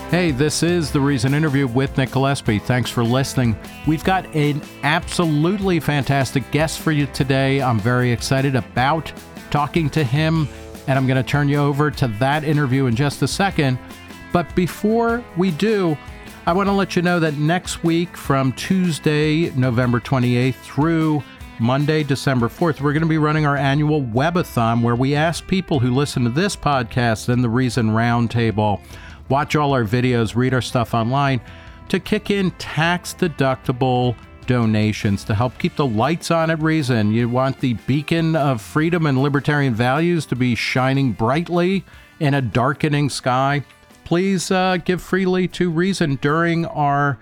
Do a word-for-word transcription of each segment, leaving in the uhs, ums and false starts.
Hey, this is The Reason Interview with Nick Gillespie. Thanks for listening. We've got an absolutely fantastic guest for you today. I'm very excited about talking to him, and I'm going to turn you over to that interview in just a second. But before we do, I want to let you know that next week from Tuesday, November twenty-eighth through Monday, December fourth, we're going to be running our annual webathon where we ask people who listen to this podcast and the Reason Roundtable, watch all our videos, read our stuff online, to kick in tax-deductible donations to help keep the lights on at Reason. You want the beacon of freedom and libertarian values to be shining brightly in a darkening sky. Please uh, give freely to Reason during our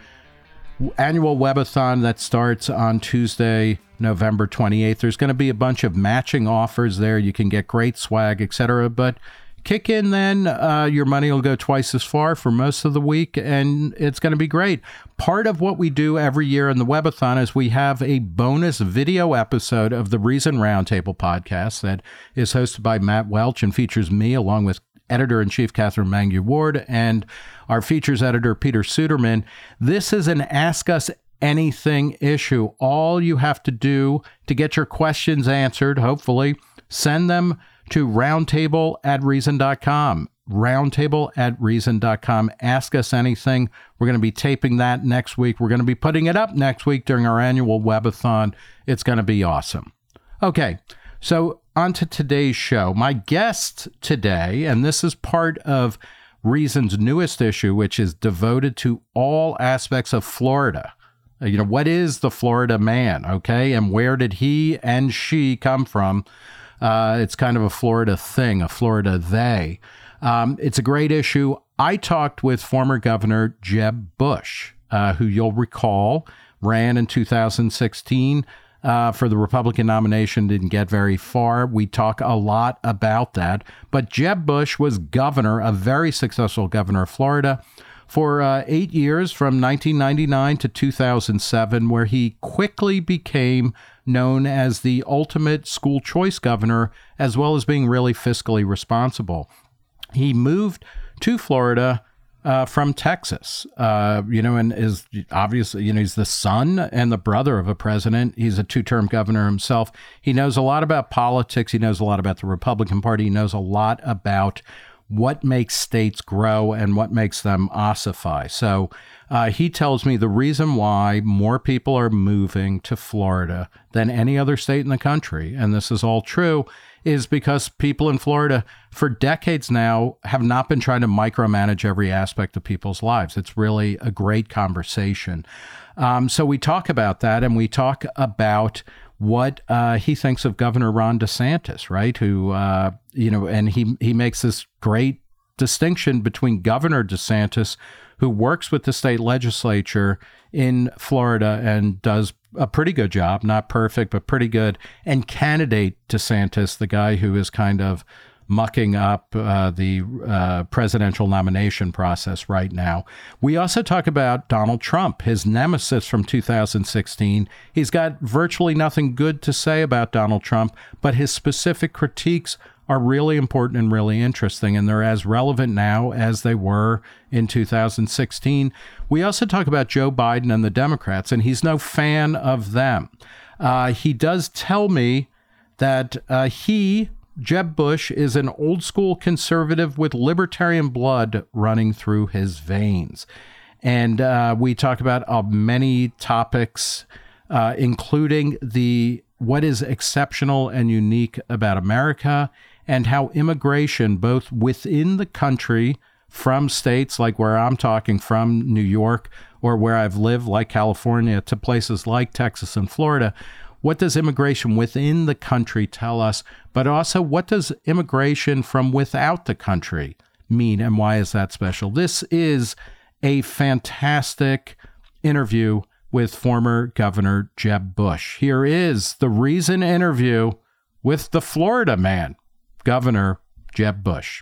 annual webathon that starts on Tuesday, November twenty-eighth. There's going to be a bunch of matching offers there. You can get great swag, et cetera. But kick in then, uh, your money will go twice as far for most of the week, and it's going to be great. Part of what we do every year in the webathon is we have a bonus video episode of the Reason Roundtable podcast that is hosted by Matt Welch and features me along with Editor-in-Chief Catherine Mangu-Ward and our features editor Peter Suderman. This is an Ask Us Anything issue. All you have to do to get your questions answered, hopefully, send them to roundtable at reason dot com. roundtable at reason dot com. Ask Us Anything. We're going to be taping that next week. We're going to be putting it up next week during our annual webathon. It's going to be awesome. Okay, so on to today's show. My guest today, and this is part of Reason's newest issue, which is devoted to all aspects of Florida. You know, what is the Florida man, okay? And where did he and she come from? Uh, it's kind of a Florida thing, a Florida they. Um, it's a great issue. I talked with former Governor Jeb Bush, uh, who you'll recall ran in two thousand sixteen uh, for the Republican nomination, didn't get very far. We talk a lot about that. But Jeb Bush was governor, a very successful governor of Florida, for uh, eight years from nineteen ninety-nine to two thousand seven, where he quickly became known as the ultimate school choice governor, as well as being really fiscally responsible. He moved to Florida uh, from Texas, uh, you know, and is obviously, you know, he's the son and the brother of a president. He's a two-term governor himself. He knows a lot about politics. He knows a lot about the Republican Party. He knows a lot about what makes states grow and what makes them ossify. So uh, he tells me the reason why more people are moving to Florida than any other state in the country, and this is all true, is because people in Florida for decades now have not been trying to micromanage every aspect of people's lives. It's really a great conversation. Um, so we talk about that, and we talk about what uh, he thinks of Governor Ron DeSantis, right? Who, uh, you know, and he he makes this great distinction between Governor DeSantis, who works with the state legislature in Florida and does a pretty good job, not perfect, but pretty good, and candidate DeSantis, the guy who is kind of mucking up uh, the uh, presidential nomination process right now. We also talk about Donald Trump, his nemesis from two thousand sixteen. He's got virtually nothing good to say about Donald Trump, but his specific critiques are really important and really interesting, and they're as relevant now as they were in two thousand sixteen. We also talk about Joe Biden and the Democrats, and he's no fan of them. Uh, he does tell me that uh, he... Jeb Bush is an old school conservative with libertarian blood running through his veins. And uh, we talk about uh, many topics, uh, including the what is exceptional and unique about America and how immigration, both within the country from states like where I'm talking from, New York, or where I've lived like California, to places like Texas and Florida, what does immigration within the country tell us? But also, what does immigration from without the country mean, and why is that special? This is a fantastic interview with former Governor Jeb Bush. Here is the Reason interview with the Florida man, Governor Jeb Bush.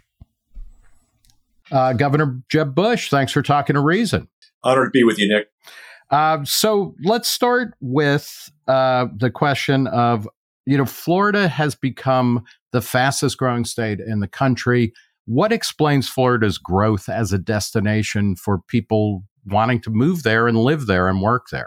Uh, Governor Jeb Bush, thanks for talking to Reason. Honored to be with you, Nick. Uh, so let's start with uh, the question of, you know, Florida has become the fastest growing state in the country. What explains Florida's growth as a destination for people wanting to move there and live there and work there?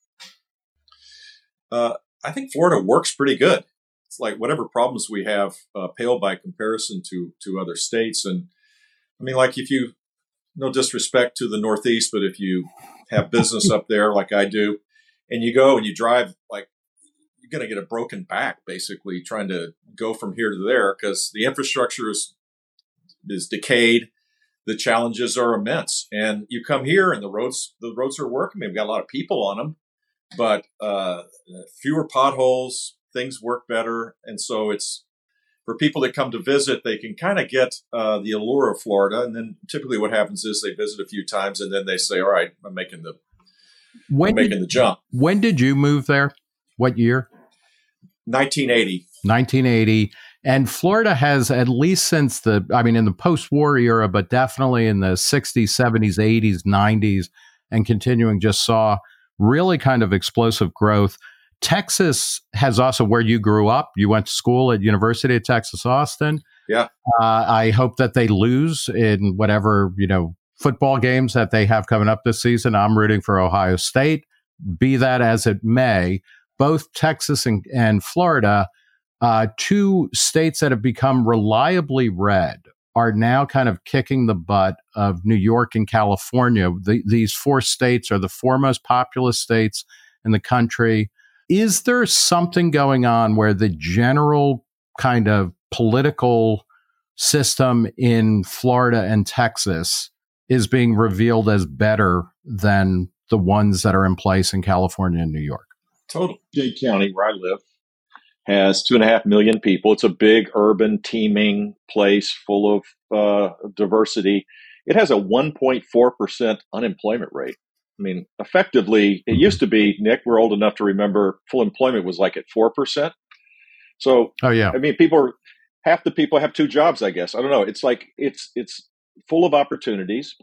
Uh, I think Florida works pretty good. It's like whatever problems we have uh, pale by comparison to to other states. And I mean, like if you, no disrespect to the Northeast, but if you have business up there like I do, and you go and you drive, like you're going to get a broken back basically trying to go from here to there because the infrastructure is is decayed. The challenges are immense, and you come here and the roads the roads are working. We've got a lot of people on them, but uh, fewer potholes. Things work better, and so it's for people that come to visit. They can kind of get uh, the allure of Florida, and then typically what happens is they visit a few times, and then they say, "All right, I'm making the when I'm making did, the jump." When did you move there? What year? nineteen eighty. nineteen eighty. And Florida has, at least since the, I mean, in the post-war era, but definitely in the sixties, seventies, eighties, nineties, and continuing, just saw really kind of explosive growth. Texas has also, where you grew up, you went to school at University of Texas, Austin. Yeah. Uh, I hope that they lose in whatever, you know, football games that they have coming up this season. I'm rooting for Ohio State. Be that as it may, both Texas and, and Florida, uh, two states that have become reliably red, are now kind of kicking the butt of New York and California. The, these four states are the four most populous states in the country. Is there something going on where the general kind of political system in Florida and Texas is being revealed as better than the ones that are in place in California and New York? Total. Dade County, where I live, has two and a half million people. It's a big urban teeming place full of uh, diversity. It has a one point four percent unemployment rate. I mean, effectively, it used to be, Nick, we're old enough to remember full employment was like at four percent. So, oh, yeah. I mean, people are, half the people have two jobs, I guess. I don't know. It's like, it's, it's full of opportunities.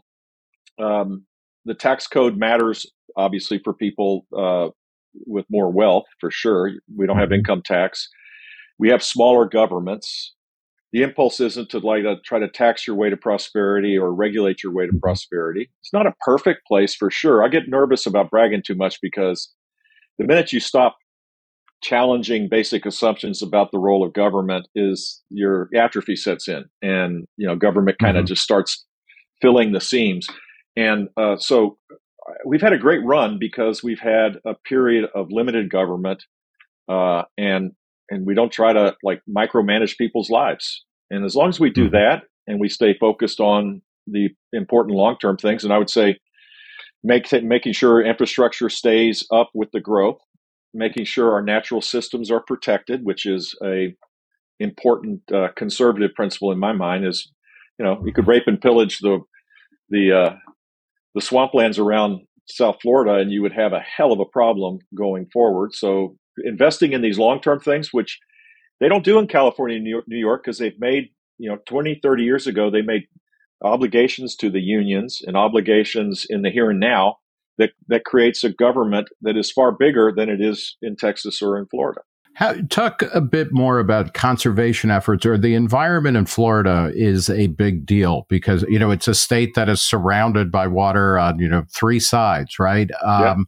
Um, the tax code matters, obviously, for people uh, with more wealth, for sure. We don't have income tax. We have smaller governments. The impulse isn't to like uh, try to tax your way to prosperity or regulate your way to prosperity. It's not a perfect place for sure. I get nervous about bragging too much because the minute you stop challenging basic assumptions about the role of government, is your atrophy sets in, and you know government kind of mm-hmm. just starts filling the seams. And uh, so we've had a great run because we've had a period of limited government, uh, and and we don't try to like micromanage people's lives. And as long as we do mm-hmm. that and we stay focused on the important long-term things, and I would say make, making sure infrastructure stays up with the growth, making sure our natural systems are protected, which is a important uh, conservative principle in my mind. Is, you know, you could rape and pillage the the uh, the swamplands around South Florida, and you would have a hell of a problem going forward. So investing in these long-term things, which they don't do in California and New York, because they've made, you know, twenty, thirty years ago, they made obligations to the unions and obligations in the here and now that, that creates a government that is far bigger than it is in Texas or in Florida. How, talk a bit more about conservation efforts, or the environment in Florida is a big deal because, you know, it's a state that is surrounded by water on, you know, three sides, right? Um, yeah.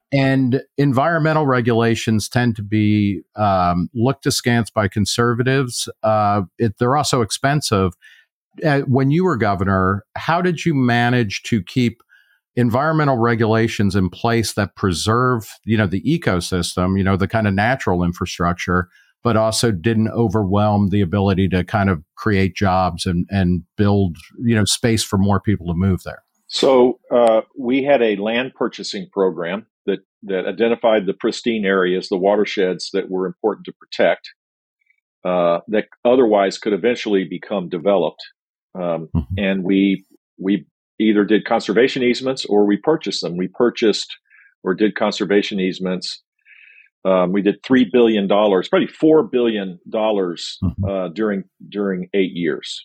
And environmental regulations tend to be um, looked askance by conservatives. Uh, it, they're also expensive. Uh, when you were governor, how did you manage to keep environmental regulations in place that preserve, you know, the ecosystem, you know, the kind of natural infrastructure, but also didn't overwhelm the ability to kind of create jobs and, and build, you know, space for more people to move there? So uh, we had a land purchasing program that, that identified the pristine areas, the watersheds that were important to protect, uh, that otherwise could eventually become developed. Um, mm-hmm. And we we either did conservation easements or we purchased them. We purchased or did conservation easements. Um, we did three billion dollars, probably four billion dollars mm-hmm. uh, during during eight years.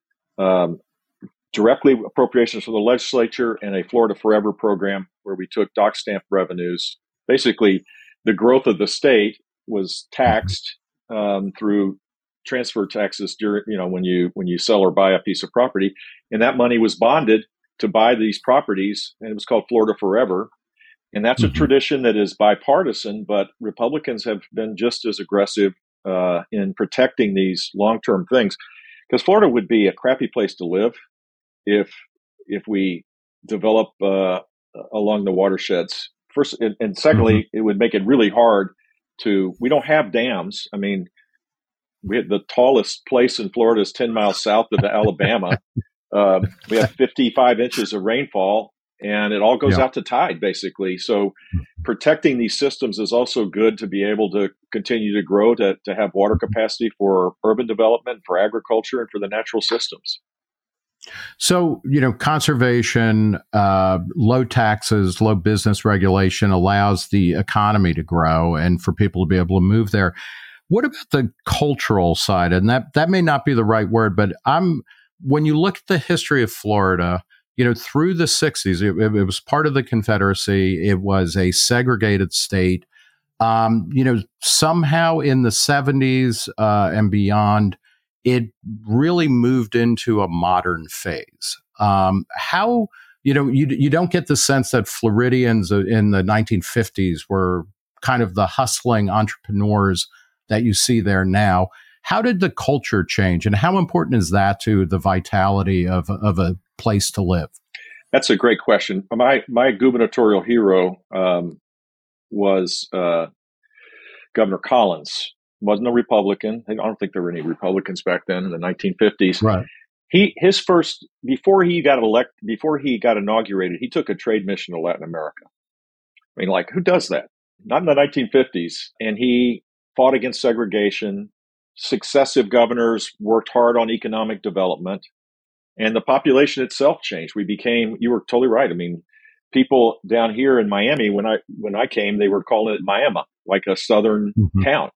Um, directly appropriations from the legislature and a Florida Forever program where we took dock stamp revenues. Basically, the growth of the state was taxed um, through transfer taxes during, you know, when you when you sell or buy a piece of property, and that money was bonded to buy these properties, and it was called Florida Forever. And that's a Mm-hmm. tradition that is bipartisan, but Republicans have been just as aggressive uh, in protecting these long-term things, because Florida would be a crappy place to live if if we develop uh, along the watersheds. First, and, and secondly, Mm-hmm. it would make it really hard to. We don't have dams. I mean, we had the tallest place in Florida is ten miles south of Alabama. Uh, we have fifty-five inches of rainfall, and it all goes Yeah. out to tide, basically. So protecting these systems is also good to be able to continue to grow, to, to have water capacity for urban development, for agriculture, and for the natural systems. So, you know, conservation, uh, low taxes, low business regulation allows the economy to grow and for people to be able to move there. What about the cultural side? And that, that may not be the right word, but I'm, when you look at the history of Florida, you know, through the sixties, it, it was part of the Confederacy. It was a segregated state. Um, you know, somehow in the seventies uh, and beyond, it really moved into a modern phase. Um, how, you know, you, you don't get the sense that Floridians in the nineteen fifties were kind of the hustling entrepreneurs that you see there now. How did the culture change, and how important is that to the vitality of, of a place to live? That's a great question. My my gubernatorial hero um, was uh, Governor Collins. Wasn't a Republican. I don't think there were any Republicans back then in the nineteen fifties. Right. He his first before he got elected, before he got inaugurated, he took a trade mission to Latin America. I mean, like, who does that? Not in the nineteen fifties. And he fought against segregation. Successive governors worked hard on economic development, and the population itself changed. We became, you were totally right. I mean, people down here in Miami, when I when I came, they were calling it Miami, like a southern Mm-hmm. town.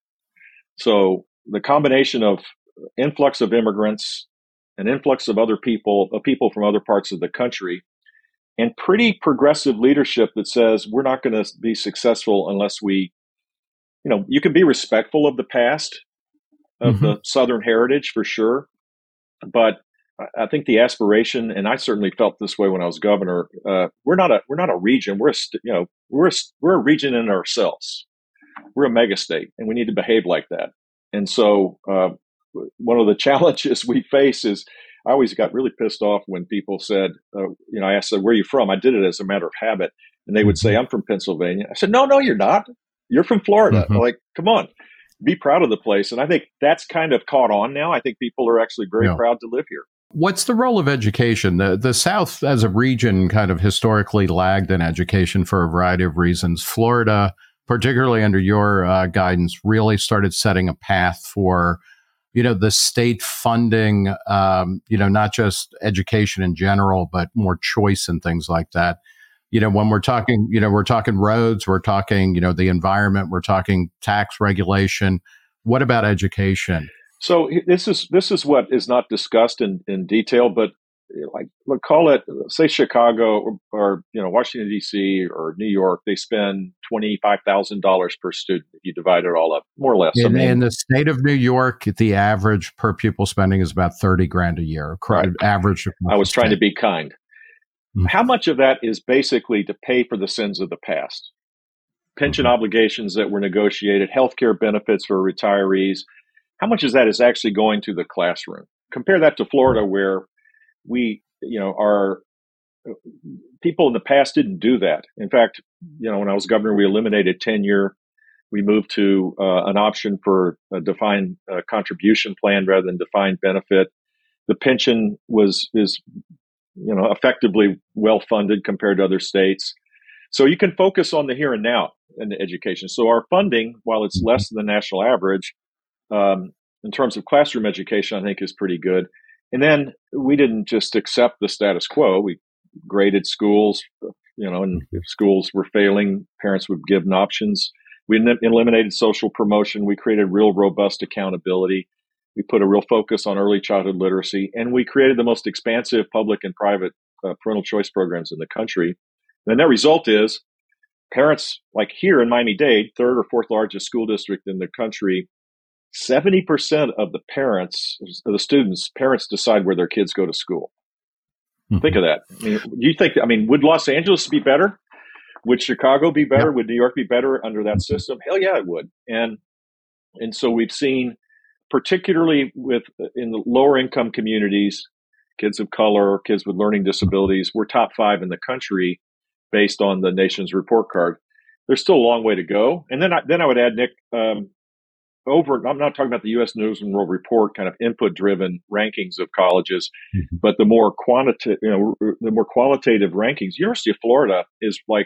So the combination of influx of immigrants, an influx of other people, of people from other parts of the country, and pretty progressive leadership that says we're not going to be successful unless we, you know, you can be respectful of the past, of Mm-hmm. the Southern heritage for sure, but I think the aspiration, and I certainly felt this way when I was governor. Uh, we're not a we're not a region. We're a you know we're a, we're a region in ourselves. We're a megastate, and we need to behave like that. And so, uh, one of the challenges we face is, I always got really pissed off when people said, uh, you know, I asked them, "Where are you from?" I did it as a matter of habit, and they would say, "I'm from Pennsylvania." I said, "No, no, you're not. You're from Florida." Mm-hmm. Like, come on, be proud of the place. And I think that's kind of caught on now. I think people are actually very Yeah. proud to live here. What's the role of education? The the South as a region kind of historically lagged in education for a variety of reasons. Florida, particularly under your uh, guidance, really started setting a path for, you know, the state funding, um, you know, not just education in general, but more choice and things like that. You know, when we're talking, you know, we're talking roads, we're talking, you know, the environment, we're talking tax regulation. What about education? So this is this is what is not discussed in, in detail, but like, look, call it, say Chicago or, or you know Washington D C or New York. They spend twenty five thousand dollars per student if you divide it all up, more or less. In, I mean, in the state of New York, the average per pupil spending is about thirty grand a year. Right. Average. I was trying to be kind. Mm-hmm. How much of that is basically to pay for the sins of the past? Pension Mm-hmm. obligations that were negotiated, healthcare benefits for retirees. How much of that is actually going to the classroom? Compare that to Florida, where we, you know, our people in the past didn't do that. In fact, you know, when I was governor, we eliminated tenure. We moved to uh, an option for a defined uh, contribution plan rather than defined benefit. The pension was is, you know, effectively well funded compared to other states. So you can focus on the here and now in the education. So our funding, while it's less than the national average, um, in terms of classroom education, I think is pretty good. And then we didn't just accept the status quo. We graded schools, you know, and if schools were failing, parents would give them options. We eliminated social promotion. We created real robust accountability. We put a real focus on early childhood literacy, and we created the most expansive public and private uh, parental choice programs in the country. And the net result is parents, like here in Miami-Dade, third or fourth largest school district in the country, seventy percent of the parents, of the students, parents decide where their kids go to school. Mm-hmm. Think of that. I mean, do you think, I mean, would Los Angeles be better? Would Chicago be better? Yep. Would New York be better under that system? Hell yeah, it would. And and so we've seen, particularly with in the lower income communities, kids of color, kids with learning disabilities, we're top five in the country based on the nation's report card. There's still a long way to go. And then I, then I would add, Nick, um, over, I'm not talking about the U S News and World Report kind of input driven rankings of colleges, mm-hmm. but the more quantitative, you know, the more qualitative rankings. University of Florida is like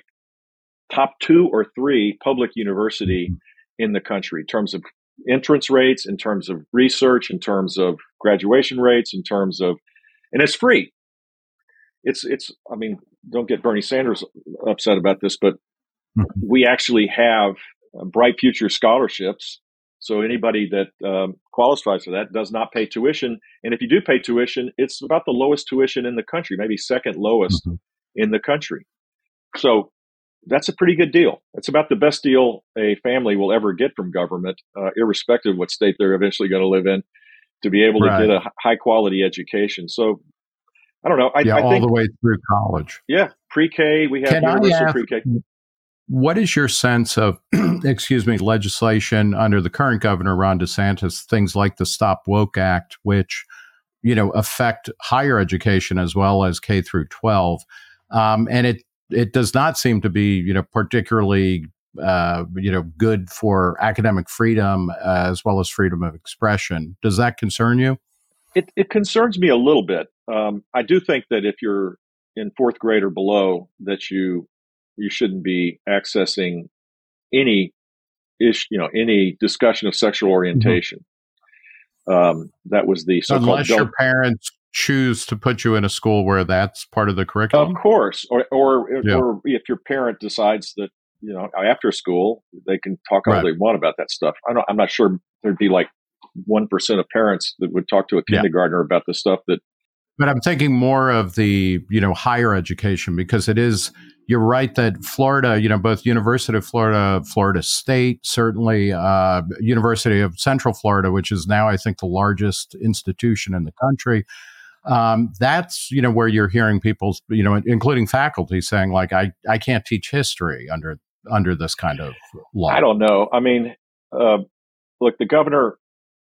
top two or three public university mm-hmm. in the country in terms of entrance rates, in terms of research, in terms of graduation rates, in terms of, and it's free. It's, it's, I mean, don't get Bernie Sanders upset about this, but mm-hmm. we actually have uh, Bright Future scholarships. So anybody that um, qualifies for that does not pay tuition. And if you do pay tuition, it's about the lowest tuition in the country, maybe second lowest mm-hmm. in the country. So that's a pretty good deal. It's about the best deal a family will ever get from government, uh, irrespective of what state they're eventually going to live in, to be able right. to get a high quality education. So I don't know. I, yeah, I all think, the way through college. Yeah, pre-K. We have Can universal pre-K. What is your sense of, excuse me, legislation under the current governor, Ron DeSantis, things like the Stop Woke Act, which, you know, affect higher education as well as K through twelve. Um, and it it does not seem to be, you know, particularly, uh, you know, good for academic freedom uh, as well as freedom of expression. Does that concern you? It, it concerns me a little bit. Um, I do think that if you're in fourth grade or below, that you you shouldn't be accessing any ish, you know, any discussion of sexual orientation. Mm-hmm. Um, that was the so-called unless your parents choose to put you in a school where that's part of the curriculum. Of course, or or, yeah. or if your parent decides that, you know, after school they can talk all right. they want about that stuff. I don't. I'm not sure there'd be like one percent of parents that would talk to a kindergartner yeah. about the stuff that. But I'm thinking more of the, you know, higher education, because it is, you're right that Florida, you know, both University of Florida, Florida State, certainly uh, University of Central Florida, which is now, I think, the largest institution in the country. Um, that's, you know, where you're hearing people, you know, including faculty saying, like, I, I can't teach history under under this kind of law. I don't know. I mean, uh, look, the governor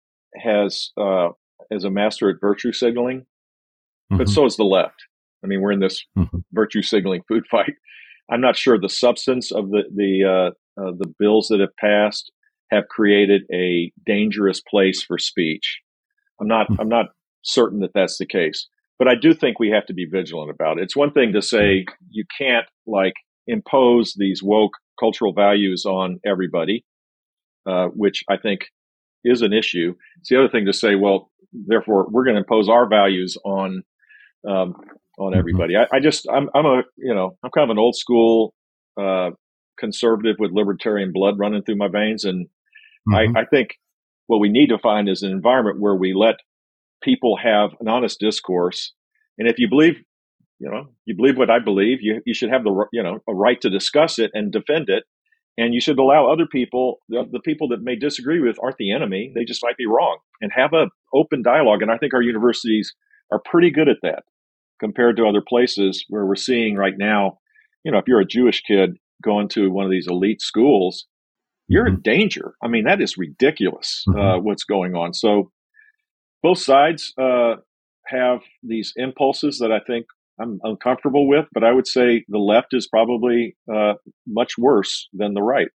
has uh, is a master at virtue signaling. But mm-hmm. so is the left. I mean, we're in this mm-hmm. virtue signaling food fight. I'm not sure the substance of the the uh, uh, the bills that have passed have created a dangerous place for speech. I'm not mm-hmm. I'm not certain that that's the case. But I do think we have to be vigilant about it. It's one thing to say you can't like impose these woke cultural values on everybody, uh, which I think is an issue. It's the other thing to say, well, therefore, we're going to impose our values on. Um, on everybody. Mm-hmm. I, I just, I'm, I'm a, you know, I'm kind of an old school, uh, conservative with libertarian blood running through my veins. And mm-hmm. I, I think what we need to find is an environment where we let people have an honest discourse. And if you believe, you know, you believe what I believe, you, you should have the, you know, a right to discuss it and defend it. And you should allow other people, the, the people that may disagree with aren't the enemy. They just might be wrong, and have a open dialogue. And I think our universities are pretty good at that compared to other places where we're seeing right now, you know, if you're a Jewish kid going to one of these elite schools, you're mm-hmm. in danger. I mean, that is ridiculous, mm-hmm. uh, what's going on. So both sides uh, have these impulses that I think I'm uncomfortable with, but I would say the left is probably uh, much worse than the right.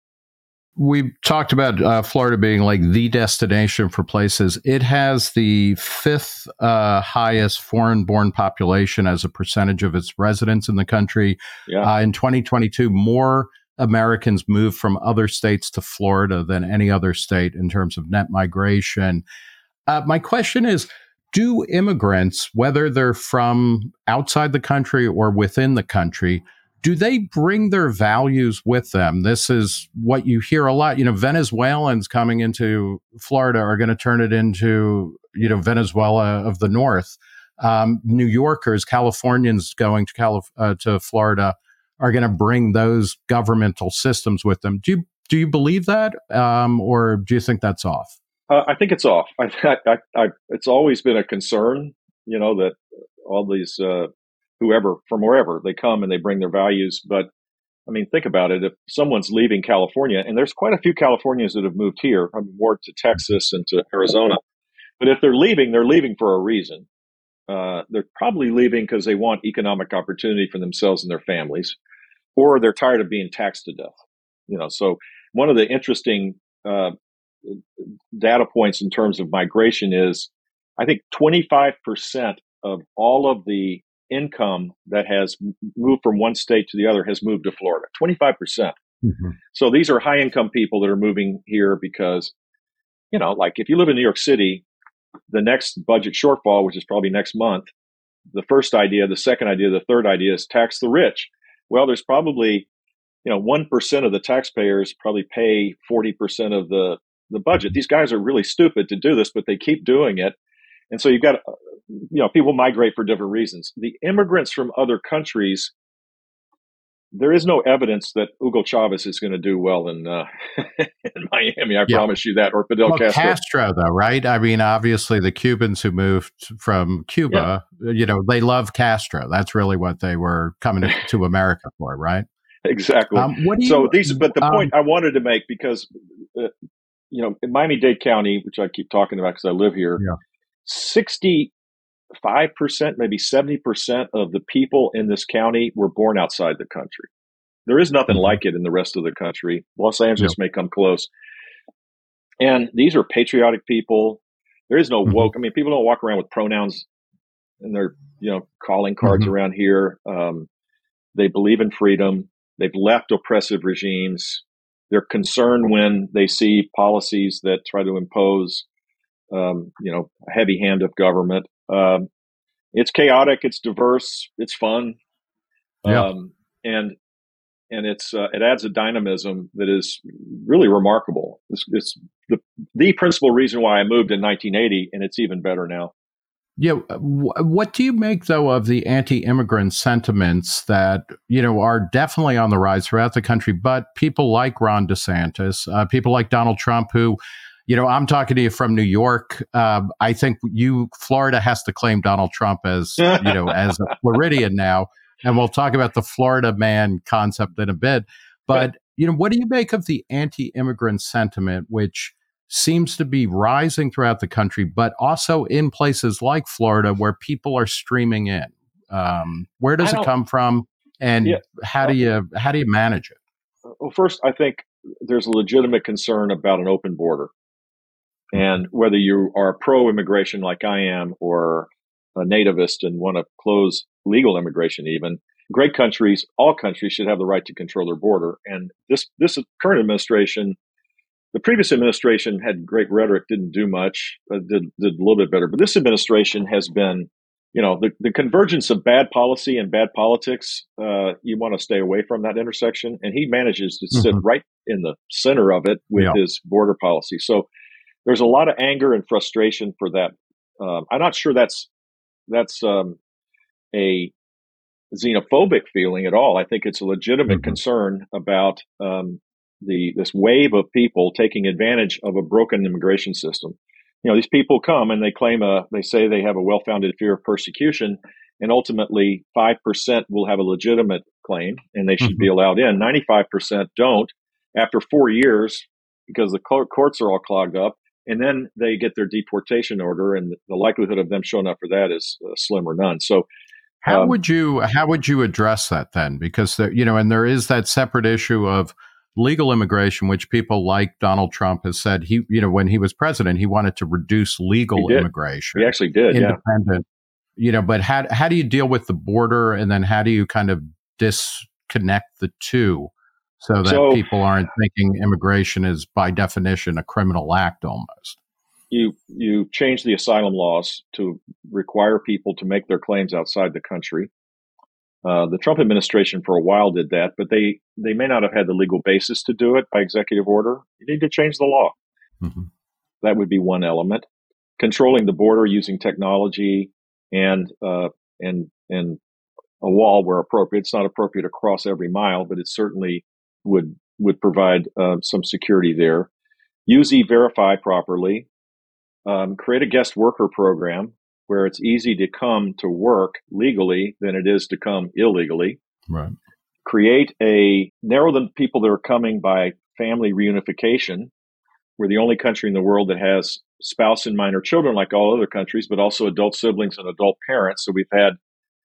We talked about uh, Florida being like the destination for places. It has the fifth uh, highest foreign-born population as a percentage of its residents in the country. Yeah. Uh, in twenty twenty-two, more Americans moved from other states to Florida than any other state in terms of net migration. Uh, my question is, do immigrants, whether they're from outside the country or within the country, do they bring their values with them? This is what you hear a lot. You know, Venezuelans coming into Florida are going to turn it into, you know, Venezuela of the North. Um, New Yorkers, Californians going to Calif- uh, to Florida are going to bring those governmental systems with them. Do you do you believe that, um, or do you think that's off? Uh, I think it's off. I, I, I, it's always been a concern, you know, that all these uh, whoever from wherever they come and they bring their values. But I mean, think about it. If someone's leaving California, and there's quite a few Californians that have moved here, I mean, more to Texas and to Arizona. But if they're leaving, they're leaving for a reason. Uh, they're probably leaving because they want economic opportunity for themselves and their families, or they're tired of being taxed to death. You know, so one of the interesting uh, data points in terms of migration is, I think twenty-five percent of all of the income that has moved from one state to the other has moved to Florida. twenty-five percent. Mm-hmm. So these are high income people that are moving here because, you know, like if you live in New York City, the next budget shortfall, which is probably next month, the first idea, the second idea, the third idea is tax the rich. Well, there's probably, you know, one percent of the taxpayers probably pay forty percent of the, the budget. These guys are really stupid to do this, but they keep doing it. And so you've got, you know, people migrate for different reasons. The immigrants from other countries, there is no evidence that Hugo Chavez is going to do well in uh, in Miami. I yeah. promise you that. Or Fidel well, Castro. Castro, though, right? I mean, obviously, the Cubans who moved from Cuba, yeah. you know, they love Castro. That's really what they were coming to, to America for, right? Exactly. Um, what do you, so these, but the um, point I wanted to make, because uh, you know, in Miami-Dade County, which I keep talking about because I live here, yeah. sixty-five percent, maybe seventy percent of the people in this county were born outside the country. There is nothing mm-hmm. like it in the rest of the country. Los Angeles yeah. may come close. And these are patriotic people. There is no woke. Mm-hmm. I mean, people don't walk around with pronouns in their, you know, calling cards mm-hmm. around here. Um, they believe in freedom. They've left oppressive regimes. They're concerned when they see policies that try to impose, um, you know, a heavy hand of government. Um, it's chaotic. It's diverse. It's fun. Yeah. Um, and and it's uh, it adds a dynamism that is really remarkable. It's, it's the the principal reason why I moved in nineteen eighty, and it's even better now. Yeah. What do you make, though, of the anti-immigrant sentiments that, you know, are definitely on the rise throughout the country, but people like Ron DeSantis, uh, people like Donald Trump, who, you know, I'm talking to you from New York. Uh, I think you, Florida has to claim Donald Trump as, you know, as a Floridian now. And we'll talk about the Florida man concept in a bit. But, you know, what do you make of the anti-immigrant sentiment, which seems to be rising throughout the country, but also in places like Florida where people are streaming in? Um, where does it come from, and yeah, how do you how do you manage it? Well, first, I think there's a legitimate concern about an open border, and whether you are pro-immigration like I am, or a nativist and want to close legal immigration, even great countries, all countries should have the right to control their border. And this this current administration. The previous administration had great rhetoric, didn't do much, uh, did, did a little bit better. But this administration has been, you know, the, the convergence of bad policy and bad politics. Uh, you want to stay away from that intersection. And he manages to sit mm-hmm. right in the center of it with yeah. his border policy. So there's a lot of anger and frustration for that. Um, I'm not sure that's that's um, a xenophobic feeling at all. I think it's a legitimate mm-hmm. concern about um, the this wave of people taking advantage of a broken immigration system. You know, these people come and they claim a, they say they have a well-founded fear of persecution, and ultimately five percent will have a legitimate claim and they should mm-hmm. be allowed in. ninety-five percent don't after four years because the courts are all clogged up, and then they get their deportation order, and the likelihood of them showing up for that is uh, slim or none. So how um, would you, how would you address that then? Because there, you know, and there is that separate issue of legal immigration, which people like Donald Trump has said he, you know, when he was president, he wanted to reduce legal he immigration. He actually did, independent, yeah. You know, but how how do you deal with the border, and then how do you kind of disconnect the two so that so, people aren't thinking immigration is by definition a criminal act almost? You you change the asylum laws to require people to make their claims outside the country. Uh, the Trump administration for a while did that, but they, they may not have had the legal basis to do it by executive order. You need to change the law. Mm-hmm. That would be one element. Controlling the border using technology and uh, and and a wall where appropriate. It's not appropriate across every mile, but it certainly would would provide uh, some security there. Use E-Verify properly. Um, create a guest worker program where it's easy to come to work legally than it is to come illegally. Right. Create a narrow the people that are coming by family reunification. We're the only country in the world that has spouse and minor children like all other countries, but also adult siblings and adult parents. So we've had,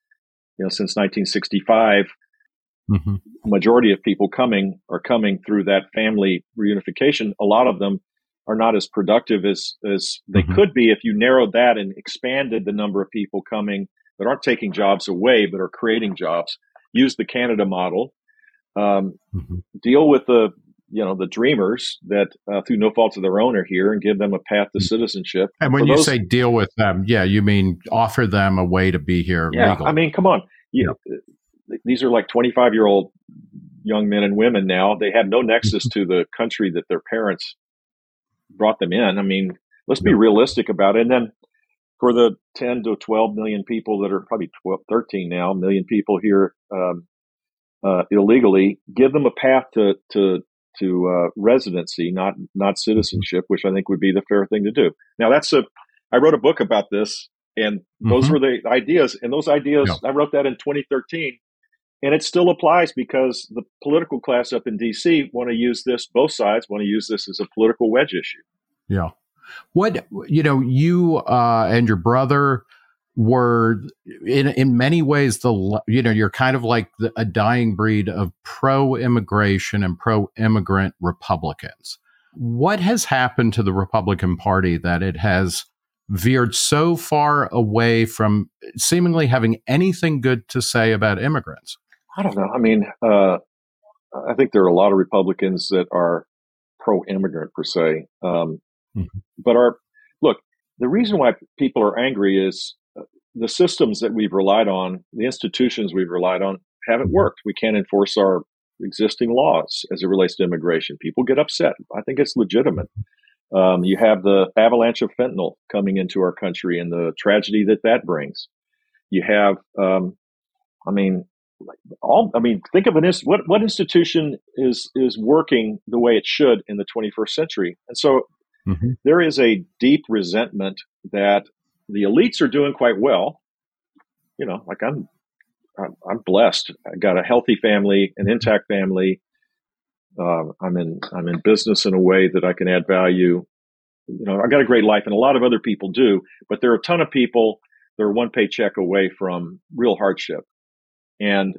you know, since nineteen sixty-five, mm-hmm. majority of people coming are coming through that family reunification. A lot of them are not as productive as, as they mm-hmm. could be if you narrowed that and expanded the number of people coming that aren't taking jobs away, but are creating jobs. Use the Canada model. Um, mm-hmm. Deal with the, you know, the dreamers that uh, through no fault of their own are here, and give them a path to citizenship. And when For you those, say deal with them, yeah, you mean offer them a way to be here yeah, legally. I mean, come on. You yeah. know, these are like twenty-five-year-old young men and women now. They have no nexus to the country that their parents brought them in. I mean, let's be realistic about it. And then for the ten to twelve million people that are probably twelve, thirteen now, million people here um, uh, illegally, give them a path to to to uh, residency, not not citizenship, which I think would be the fair thing to do. Now, that's a. I wrote a book about this, and those mm-hmm. were the ideas. And those ideas, yeah. I wrote that in twenty thirteen, and it still applies because the political class up in D C want to use this. Both sides want to use this as a political wedge issue. Yeah. What, you know, you uh, and your brother were in in many ways the, you know, you're kind of like the, a dying breed of pro-immigration and pro-immigrant Republicans. What has happened to the Republican Party that it has veered so far away from seemingly having anything good to say about immigrants? I don't know. I mean, uh, I think there are a lot of Republicans that are pro-immigrant per se. Um, mm-hmm. But our look, the reason why people are angry is uh, the systems that we've relied on, the institutions we've relied on, haven't worked. We can't enforce our existing laws as it relates to immigration. People get upset. I think it's legitimate. Um, you have the avalanche of fentanyl coming into our country and the tragedy that that brings. You have, um, I mean, all. I mean, think of an inst- what what institution is is working the way it should in the twenty-first century, and so mm-hmm. there is a deep resentment that the elites are doing quite well. You know, like I'm, I'm, I'm blessed. I got a healthy family, an intact family. Uh, I'm in I'm in business in a way that I can add value. You know, I got a great life, and a lot of other people do. But there are a ton of people that are one paycheck away from real hardship, and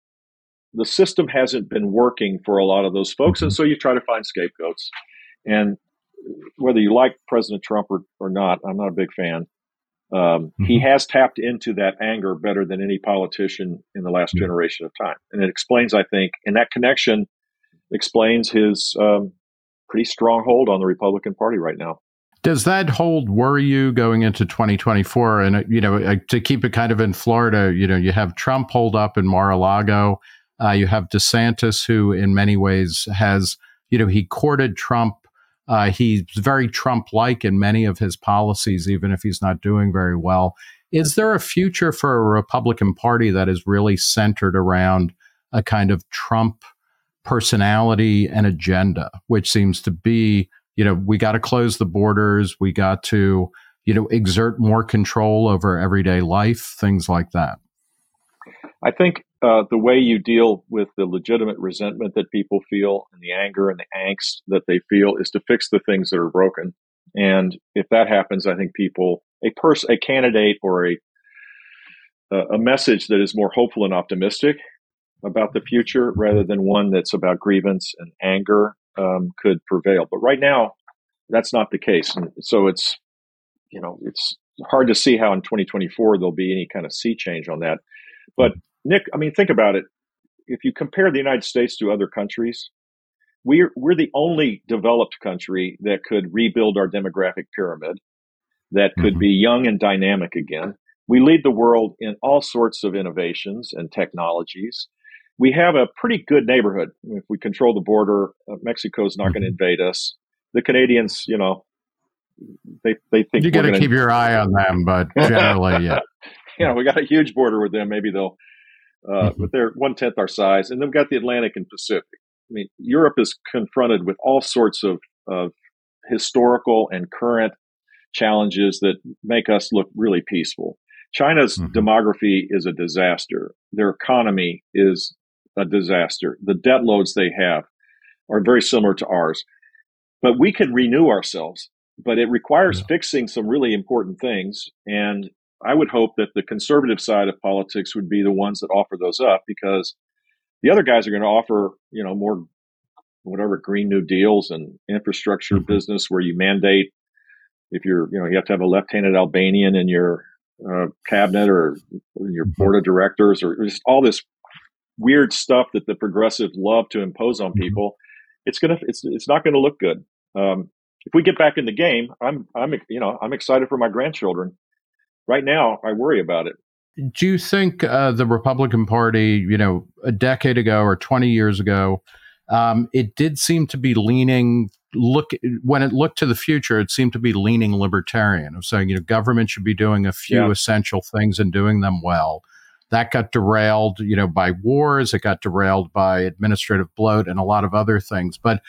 the system hasn't been working for a lot of those folks. And so you try to find scapegoats. And whether you like President Trump or, or not, I'm not a big fan. Um, mm-hmm. He has tapped into that anger better than any politician in the last mm-hmm. generation of time. And it explains, I think, and that connection explains his um, pretty strong hold on the Republican Party right now. Does that hold worry you going into twenty twenty-four? And, you know, to keep it kind of in Florida, you know, you have Trump holed up in Mar-a-Lago. Uh, you have DeSantis, who in many ways has, you know, he courted Trump. Uh, he's very Trump-like in many of his policies, even if he's not doing very well. Is there a future for a Republican Party that is really centered around a kind of Trump personality and agenda, which seems to be, you know, we got to close the borders, we got to, you know, exert more control over everyday life, things like that? I think uh, the way you deal with the legitimate resentment that people feel and the anger and the angst that they feel is to fix the things that are broken. And if that happens, I think people, a person, a candidate or a a message that is more hopeful and optimistic about the future rather than one that's about grievance and anger um, could prevail. But right now, that's not the case. And so it's, you know, it's hard to see how in twenty twenty-four there'll be any kind of sea change on that. But Nick, I mean, think about it. If you compare the United States to other countries, we're we're the only developed country that could rebuild our demographic pyramid, that could mm-hmm. be young and dynamic again. We lead the world in all sorts of innovations and technologies. We have a pretty good neighborhood. If we control the border, uh, Mexico's not mm-hmm. going to invade us. The Canadians, you know, they they think you got to keep your eye on them, but generally, yeah. You know, we got a huge border with them. Maybe they'll, uh, mm-hmm. but they're one tenth our size, and then we've got the Atlantic and Pacific. I mean, Europe is confronted with all sorts of, of historical and current challenges that make us look really peaceful. China's mm-hmm. demography is a disaster. Their economy is a disaster. The debt loads they have are very similar to ours. But we can renew ourselves, but it requires yeah. fixing some really important things. And I would hope that the conservative side of politics would be the ones that offer those up, because the other guys are going to offer, you know, more, whatever, Green New Deals and infrastructure mm-hmm. business where you mandate, if you're, you know, you have to have a left-handed Albanian in your uh, cabinet or your board of directors, or just all this weird stuff that the progressives love to impose on people. It's gonna, it's, it's not going to look good. Um, if we get back in the game, I'm, I'm, you know, I'm excited for my grandchildren. Right now, I worry about it. Do you think uh, the Republican Party, you know, a decade ago or twenty years ago, um, it did seem to be leaning, look, when it looked to the future, it seemed to be leaning libertarian, of saying, you know, government should be doing a few yeah. essential things and doing them well. That got derailed, you know, by wars. It got derailed by administrative bloat and a lot of other things. But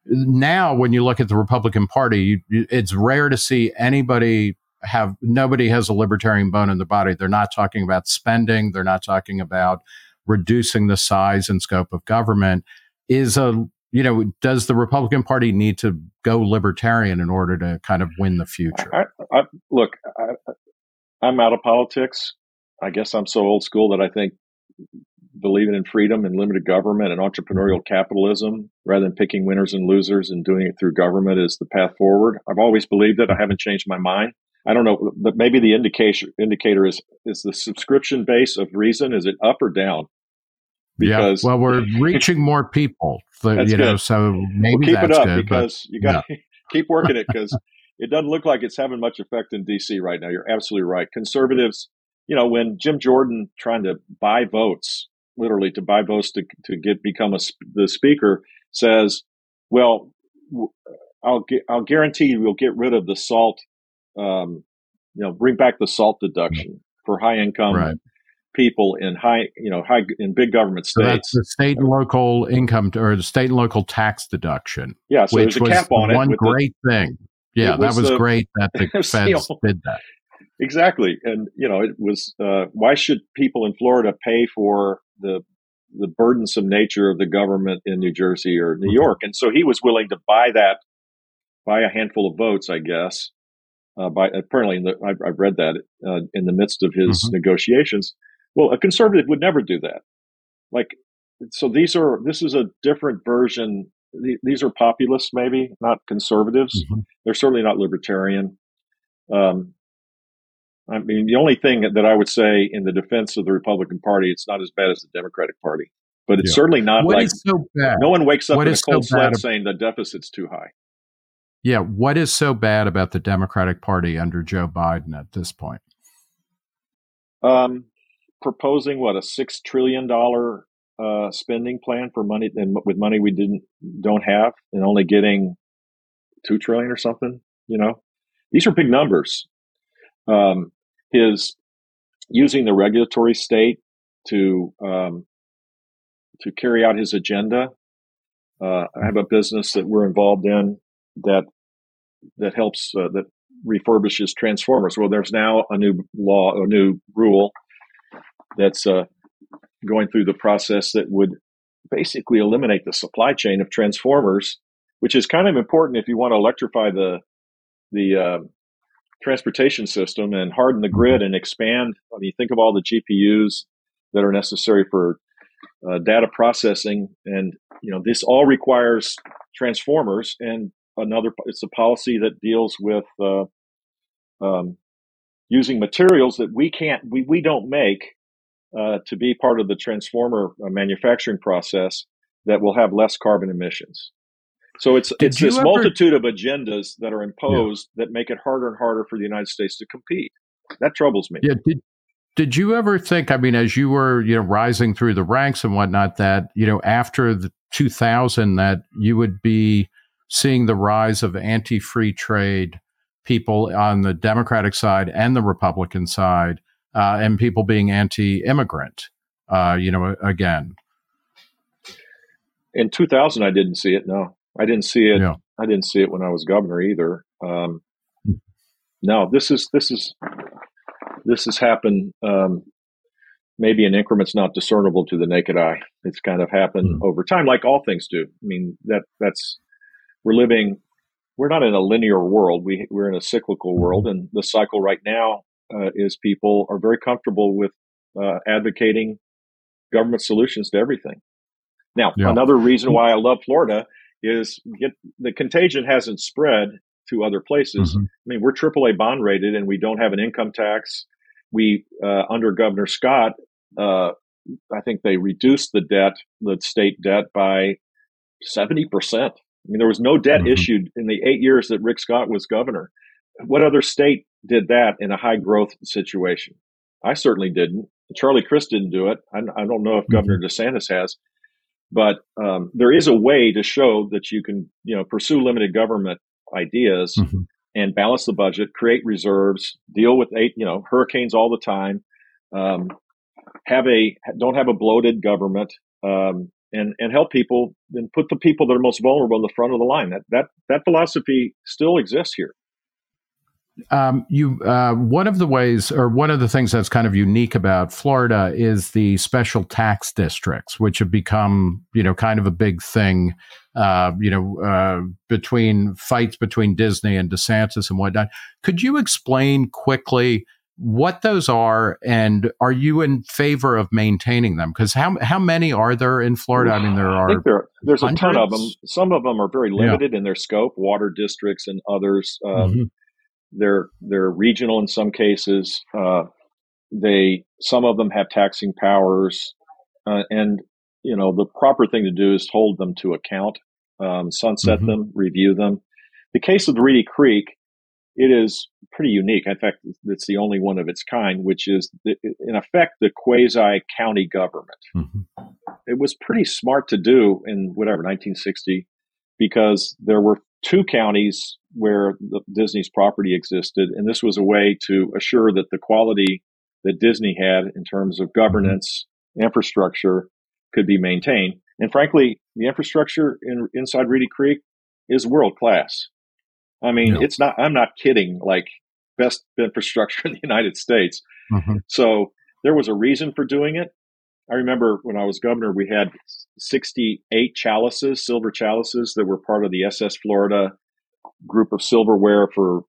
now, when you look at the Republican Party, you, it's rare to see anybody have, nobody has a libertarian bone in their body. They're not talking about spending. They're not talking about reducing the size and scope of government. Is a, you know, does the Republican Party need to go libertarian in order to kind of win the future? I, I, look, I, I'm out of politics. I guess I'm so old school that I think believing in freedom and limited government and entrepreneurial capitalism rather than picking winners and losers and doing it through government is the path forward. I've always believed it. I haven't changed my mind. I don't know, but maybe the indication indicator is, is the subscription base of Reason, is it up or down? Because yeah, well, we're reaching more people, so, you know, good. so maybe well, keep that's it up good, because you got to yeah. keep working it, because it doesn't look like it's having much effect in D C right now. You're absolutely right. Conservatives, you know, when Jim Jordan trying to buy votes, literally to buy votes to to get become a, the speaker, says, well, I'll I'll guarantee you we'll get rid of the SALT, um, you know, bring back the SALT deduction for high income right. people in high, you know, high in big government states. So that's the state and local income or the state and local tax deduction. Yeah, so which there's a cap was on it. One great the, thing. Yeah, was that was the, great that the feds you know, did that. Exactly. And, you know, it was, uh, why should people in Florida pay for the the burdensome nature of the government in New Jersey or New York? And so he was willing to buy that, buy a handful of votes, I guess. Uh, by apparently, in the, I've, I've read that uh, in the midst of his mm-hmm. negotiations. Well, a conservative would never do that. Like, so these are, this is a different version. These are populists, maybe not conservatives. Mm-hmm. They're certainly not libertarian. Um, I mean, the only thing that I would say in the defense of the Republican Party, it's not as bad as the Democratic Party, but it's yeah. certainly not what like is so bad? No one wakes up what in a cold so sweat saying the deficit's too high. Yeah. What is so bad about the Democratic Party under Joe Biden at this point? Um, proposing what, a six trillion dollars uh, spending plan for money, and with money we didn't, don't have, and only getting two trillion dollars or something, you know, these are big numbers. Um, his using the regulatory state to um, to carry out his agenda. Uh, I have a business that we're involved in that that helps uh, that refurbishes transformers. Well, there's now a new law, a new rule that's uh, going through the process that would basically eliminate the supply chain of transformers, which is kind of important if you want to electrify the the uh, transportation system and harden the grid and expand. I mean, think of all the G P Us that are necessary for uh, data processing, and you know, this all requires transformers. And another, it's a policy that deals with uh, um, using materials that we can't, we we don't make uh, to be part of the transformer uh, manufacturing process that will have less carbon emissions. So it's Did it's this ever, multitude of agendas that are imposed yeah. that make it harder and harder for the United States to compete. That troubles me. Yeah. Did Did you ever think? I mean, as you were, you know, rising through the ranks and whatnot, that you know, after the two thousand, that you would be seeing the rise of anti-free trade people on the Democratic side and the Republican side, uh, and people being anti-immigrant. Uh, you know, again. In two thousand, I didn't see it. No. I didn't see it. Yeah. I didn't see it when I was governor either. Um, no, this is this is this has happened. Um, maybe in increments not discernible to the naked eye. It's kind of happened Mm. over time, like all things do. I mean, that that's we're living. We're not in a linear world. We we're in a cyclical world, and the cycle right now uh, is people are very comfortable with uh, advocating government solutions to everything. Now, Yeah. another reason why I love Florida is get, the contagion hasn't spread to other places. Mm-hmm. I mean, we're triple A bond rated, and we don't have an income tax. We uh, under Governor Scott, uh, I think they reduced the debt, the state debt, by seventy percent. I mean, there was no debt Mm-hmm. issued in the eight years that Rick Scott was governor. What other state did that in a high growth situation? I certainly didn't. Charlie Crist didn't do it. I, I don't know if Mm-hmm. Governor DeSantis has, but um, there is a way to show that you can, you know, pursue limited government ideas Mm-hmm. and balance the budget, create reserves, deal with eight, you know, hurricanes all the time. Um, have a don't have a bloated government, um, and and help people and put the people that are most vulnerable in the front of the line. That that that philosophy still exists here. Um, you uh, one of the ways, or one of the things that's kind of unique about Florida is the special tax districts, which have become, you know, kind of a big thing. Uh, you know, uh, between fights between Disney and DeSantis and whatnot. Could you explain quickly what those are, and are you in favor of maintaining them? Because how how many are there in Florida? I mean, there I are think there there's hundreds? a ton of them. Some of them are very Yeah. limited in their scope, water districts, and others. Um, Mm-hmm. They're they're regional in some cases. Uh, they some of them have taxing powers, uh, and you know the proper thing to do is hold them to account, um, sunset Mm-hmm. them, review them. The case of the Reedy Creek, it is pretty unique. In fact, it's the only one of its kind, which is the, in effect the quasi county government. Mm-hmm. It was pretty smart to do in whatever nineteen sixty, because there were two counties where the, Disney's property existed, and this was a way to assure that the quality that Disney had in terms of governance, infrastructure could be maintained. And frankly, the infrastructure in, inside Reedy Creek is world class. I mean, Yeah. it's not, I'm not kidding, like best infrastructure in the United States. Mm-hmm. So there was a reason for doing it. I remember when I was governor, we had sixty-eight chalices, silver chalices, that were part of the S S Florida group of silverware for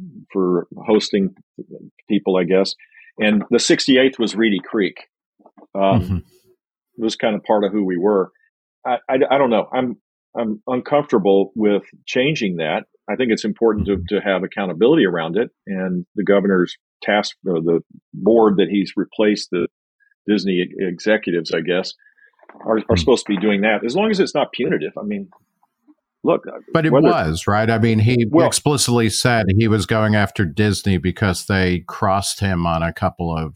for hosting people, I guess. And the sixty-eighth was Reedy Creek. Um, Mm-hmm. It was kind of part of who we were. I, I, I don't know. I'm I'm uncomfortable with changing that. I think it's important Mm-hmm. to, to have accountability around it. And the governor's task, or the board that he's replaced, the Disney executives, I guess, are, are Mm-hmm. supposed to be doing that, as long as it's not punitive. I mean, look, But it whether, was, right? I mean, he well, explicitly said he was going after Disney because they crossed him on a couple of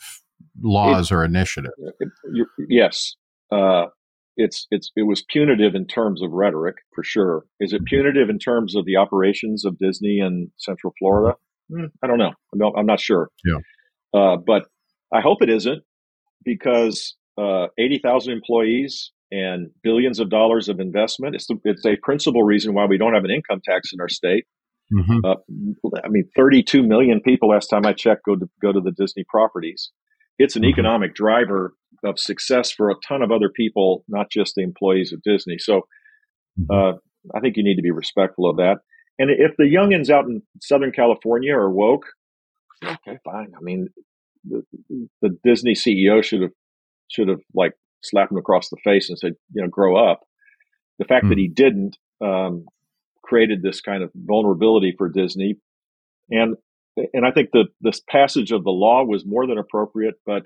laws it, or initiatives. it, you, yes, uh, it's it's it was punitive in terms of rhetoric, for sure. Is it punitive in terms of the operations of Disney in Central Florida? Mm, I don't know. I'm not, I'm not sure. Yeah. Uh, but I hope it isn't, because uh, eighty thousand employees and billions of dollars of investment. It's, the, it's a principal reason why we don't have an income tax in our state. Mm-hmm. Uh, I mean, thirty-two million people last time I checked go to go to the Disney properties. It's an Mm-hmm. economic driver of success for a ton of other people, not just the employees of Disney. So uh, I think you need to be respectful of that. And if the youngins out in Southern California are woke, okay, fine. I mean, the, the Disney C E O should have should have like slapped him across the face and said, you know, grow up. The fact Mm. that he didn't um, created this kind of vulnerability for Disney, and and I think the this passage of the law was more than appropriate. But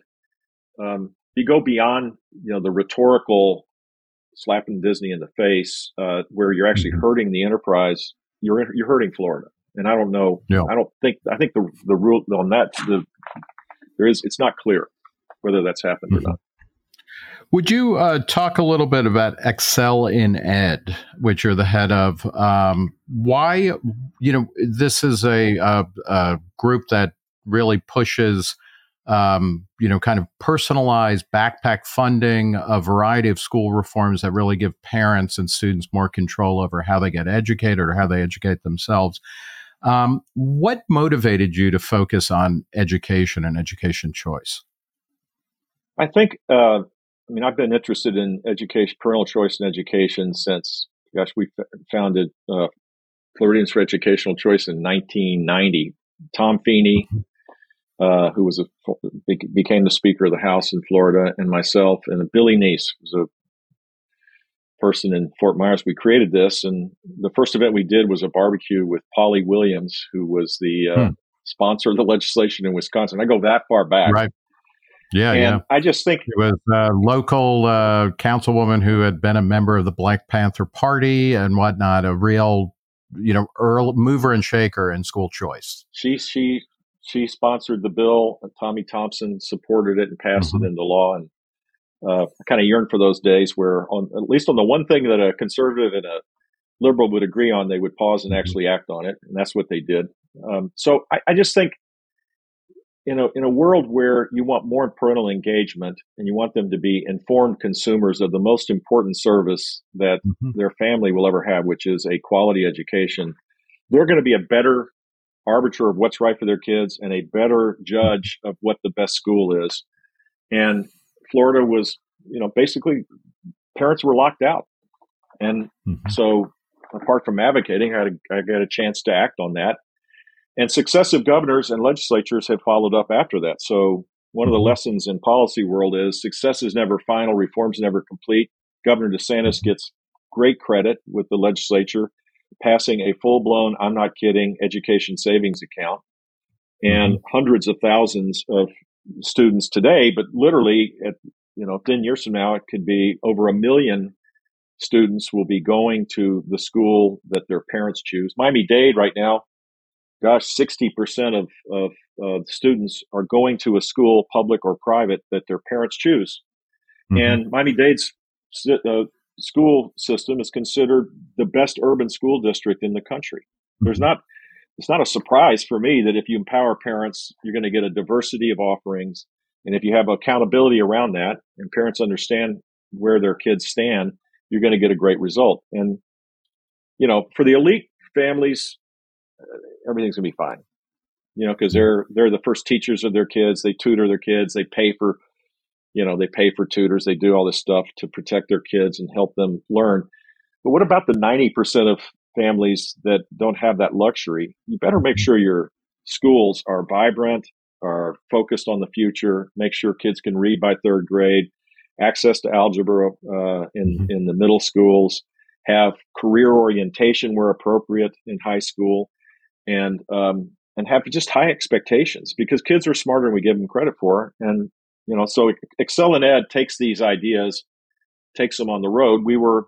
um, you go beyond, you know, the rhetorical slapping Disney in the face, uh, where you're actually Mhm. hurting the enterprise. You're you're hurting Florida, and I don't know. Yeah. I don't think. I think the the rule on that the there is it's not clear whether that's happened Mhm. or not. Would you uh, talk a little bit about Excel in Ed, which you're the head of? Um, why, you know, this is a, a, a group that really pushes, um, you know, kind of personalized backpack funding, a variety of school reforms that really give parents and students more control over how they get educated or how they educate themselves. Um, what motivated you to focus on education and education choice? I think, uh, I mean, I've been interested in education, parental choice in education since, gosh, we f- founded uh, Floridians for Educational Choice in nineteen ninety. Tom Feeney, uh, who was a, became the Speaker of the House in Florida, and myself, and Billy Neese was a person in Fort Myers. We created this, and the first event we did was a barbecue with Polly Williams, who was the uh, Hmm. sponsor of the legislation in Wisconsin. I go that far back. Right. Yeah, and yeah. I just think it was a local uh, councilwoman who had been a member of the Black Panther Party and whatnot, a real, you know, early mover and shaker in school choice. She she she sponsored the bill. Tommy Thompson supported it and passed Mm-hmm. it into law. And uh, I kind of yearn for those days where, on at least on the one thing that a conservative and a liberal would agree on, they would pause and Mm-hmm. actually act on it, and that's what they did. Um, so I, I just think, in a in a world where you want more parental engagement and you want them to be informed consumers of the most important service that Mm-hmm. their family will ever have, which is a quality education, they're going to be a better arbiter of what's right for their kids and a better judge of what the best school is. And Florida was, you know, basically parents were locked out. And Mm-hmm. so apart from advocating, I, had a, I got a chance to act on that. And successive governors and legislatures have followed up after that. So one of the Mm-hmm. lessons in policy world is success is never final, reforms never complete. Governor DeSantis gets great credit with the legislature passing a full-blown, I'm not kidding, education savings account. And Mm-hmm. hundreds of thousands of students today, but literally at, you know, ten years from now, it could be over a million students will be going to the school that their parents choose. Miami-Dade right now, gosh, sixty percent of, of uh, students are going to a school, public or private, that their parents choose. Mm-hmm. And Miami-Dade's uh, school system is considered the best urban school district in the country. Mm-hmm. There's not, it's not a surprise for me that if you empower parents, you're going to get a diversity of offerings. And if you have accountability around that and parents understand where their kids stand, you're going to get a great result. And, you know, for the elite families, everything's gonna be fine, you know, because they're they're the first teachers of their kids. They tutor their kids. They pay for, you know, they pay for tutors. They do all this stuff to protect their kids and help them learn. But what about the ninety percent of families that don't have that luxury? You better make sure your schools are vibrant, are focused on the future. Make sure kids can read by third grade, access to algebra uh, in Mm-hmm. in the middle schools, have career orientation where appropriate in high school. And um, and have just high expectations, because kids are smarter than we give them credit for. And, you know, so Excel and Ed takes these ideas, takes them on the road. We were,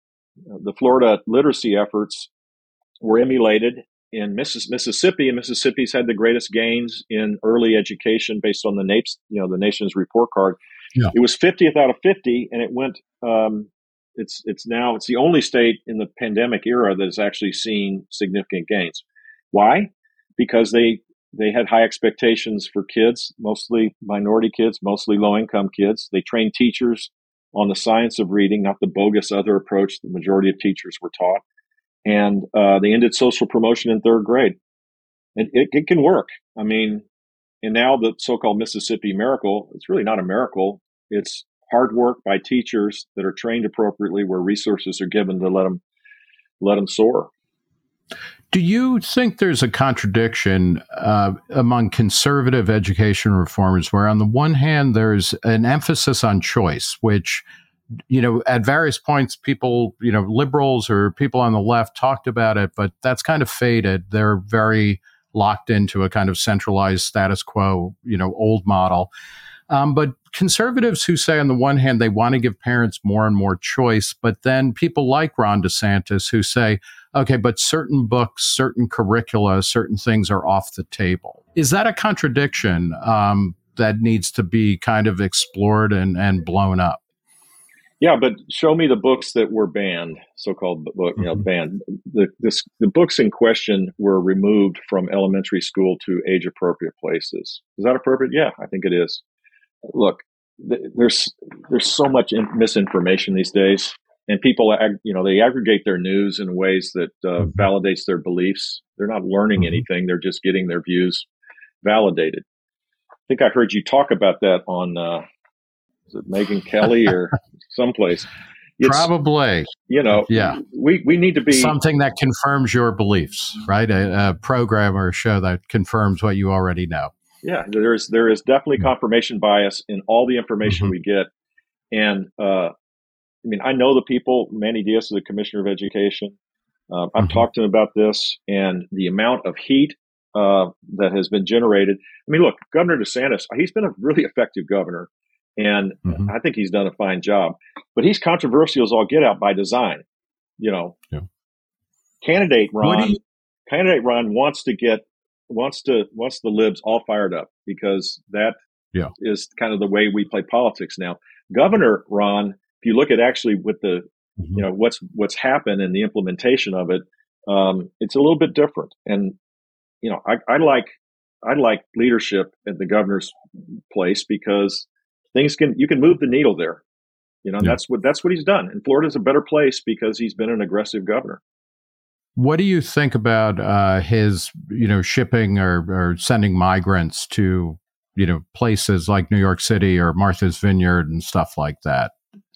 the Florida literacy efforts were emulated in Mississippi, and Mississippi's had the greatest gains in early education based on the NAEPS, you know, the nation's report card. Yeah. It was fiftieth out of fifty, and it went, um, it's, it's now, it's the only state in the pandemic era that has actually seen significant gains. Why? Because they they had high expectations for kids, mostly minority kids, mostly low-income kids. They trained teachers on the science of reading, not the bogus other approach the majority of teachers were taught. And uh, they ended social promotion in third grade. And it, it can work. I mean, and now the so-called Mississippi miracle, it's really not a miracle. It's hard work by teachers that are trained appropriately, where resources are given to let them, let them soar. Do you think there's a contradiction uh, among conservative education reformers where on the one hand, there's an emphasis on choice, which, you know, at various points, people, you know, liberals or people on the left talked about it, but that's kind of faded. They're very locked into a kind of centralized status quo, you know, old model. Um, but conservatives who say on the one hand, they want to give parents more and more choice, but then people like Ron DeSantis who say, okay, but certain books, certain curricula, certain things are off the table. Is that a contradiction um, that needs to be kind of explored and, and blown up? Yeah, but show me the books that were banned, so-called book, you know, mm-hmm. banned. The, this, the books in question were removed from elementary school to age-appropriate places. Is that appropriate? Yeah, I think it is. Look, th- there's there's so much in- misinformation these days. and people, ag- you know, they aggregate their news in ways that uh, Mm-hmm. validates their beliefs. They're not learning Mm-hmm. anything; they're just getting their views validated. I think I heard you talk about that on uh, is it Megyn Kelly or someplace. It's Probably. you know Yeah. we we need to be Something that confirms your beliefs, right? A, a program or a show that confirms what you already know. yeah. There is there is definitely confirmation bias in all the information Mm-hmm. we get, and uh, I mean I know the people. Manny Diaz is the Commissioner of Education. Uh, I've Mm-hmm. talked to him about this, and the amount of heat uh, that has been generated. I mean, look, Governor DeSantis, he's been a really effective governor, and Mm-hmm. I think he's done a fine job. But he's controversial as all get out by design. You know, Yeah. candidate Ron, you- candidate Ron wants to get wants to wants the libs all fired up because that Yeah. is kind of the way we play politics now. Governor Ron, if you look at actually with the Mm-hmm. you know what's what's happened and the implementation of it, um, it's a little bit different. And you know, I, I like I like leadership at the governor's place because things can you can move the needle there. You know, and Yeah. that's what that's what he's done. And Florida's a better place because he's been an aggressive governor. What do you think about uh, his, you know, shipping or, or sending migrants to, you know, places like New York City or Martha's Vineyard and stuff like that?